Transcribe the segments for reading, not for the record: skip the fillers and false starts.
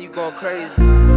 you go crazy.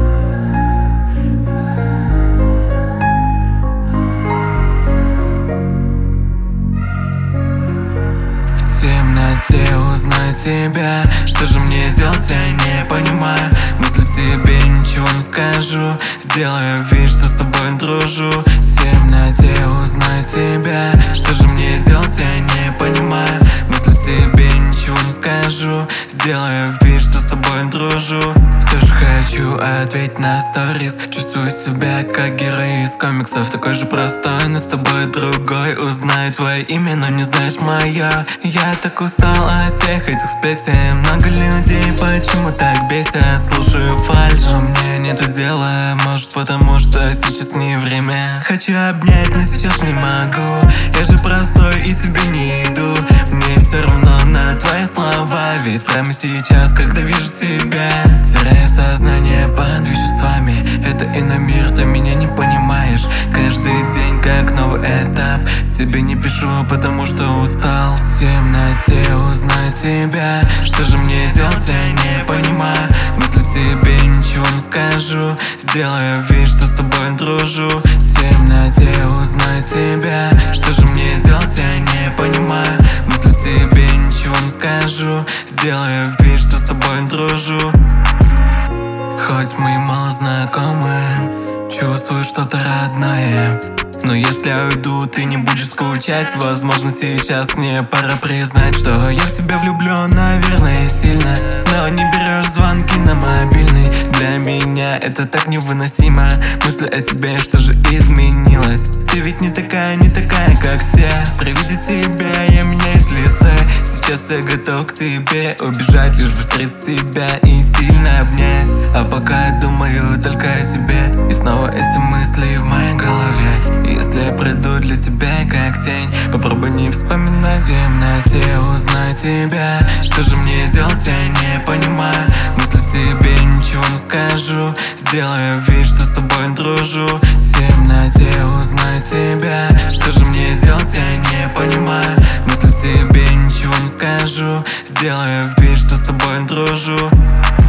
В темноте узнать тебя. Что же мне делать, я не понимаю. Мысли себе ничего не скажу. Сделаю вид, что с тобой дружу. В темноте узнать тебя. Что же мне делать, я не понимаю. Мысли себе ничего не скажу. Сделаю вид, что с тобой дружу. Все же хочу ответить на сторис. Чувствую себя как герой из комиксов. Такой же простой, но с тобой другой. Узнаю твое имя, но не знаешь мое. Я так устал от всех этих сплетен. Много людей почему так бесят. Слушаю фальшь, а мне нету дела. Может потому что сейчас не время. Хочу обнять, но сейчас не могу. Я же простой и тебе не иду. Мне все равно на твои слова. Ведь прямо сейчас, когда вижу тебя, теряю сознание под веществами. Это иной мир, ты меня не понимаешь. Каждый день как новый этап. Тебе не пишу, потому что устал. В темноте узнать тебя. Что же мне делать, я не понимаю. Мысли себе ничего не скажу. Сделаю вид, что с тобой дружу. В темноте узнать тебя. Что же мне делать, я не понимаю. Мысли себе ничего не скажу. Сделаю вид, что с тобой дружу. Хоть мы мало знакомы, чувствую что-то родное. Но если я уйду, ты не будешь скучать. Возможно, сейчас мне пора признать, что я в тебя влюблен, наверное, сильно. Но не берешь звонки на мобильный. Для меня это так невыносимо. Мысли о тебе, что же изменилось. Ты ведь не такая, как все. При виде тебя я меняюсь в лице. Сейчас я готов к тебе убежать, лишь бы встретить тебя и сильно обнять. А пока я думаю только о тебе. И снова эти мысли в моей голове. Если я приду для тебя как тень, попробуй не вспоминать. В темноте узнать тебя. Что же мне делать, я не понимаю. Мысли себе ничего не скажу. Сделаю вид, что с тобой дружу. В темноте узнать тебя. Что же мне делать, я не понимаю. Мысли себе ничего не скажу. Сделаю вид, что с тобой дружу.